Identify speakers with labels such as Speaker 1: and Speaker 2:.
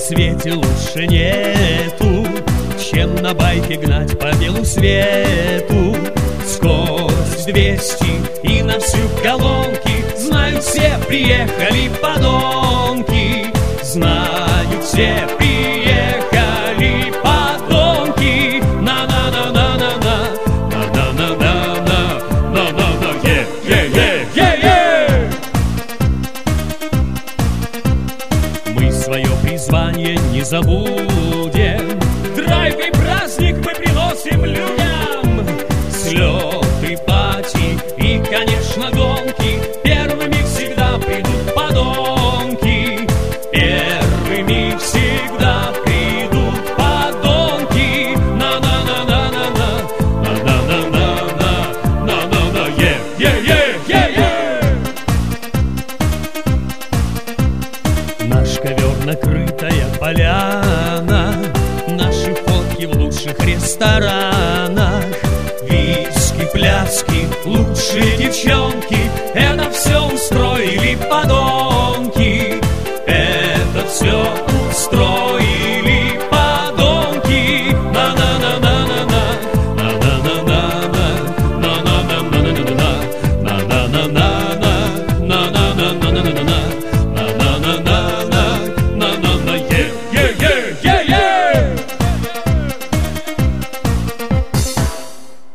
Speaker 1: свете лучше нету, чем на байке гнать по белу свету. Скорость 200 и на всю колонки, знают все, приехали подонки. Знают все, приехали подонки. На-на-на-на-на-на, на-на-на-на-на, на-на-на, е-е-е-е-е. Мы свое призвание не забудем, драйв и праздник мы приносим людям. Слеты, пати и, конечно, гонки, первыми всегда придут подонки. Первыми всегда придут подонки. На-на-на-на-на-на, на-на-на-на-на, на-на-на, е-е-е-е-е. Наш ковер накрытая поляна, наши фотки в лучших ресторанах. Виски, пляски, лучшие девчонки, это все устроено.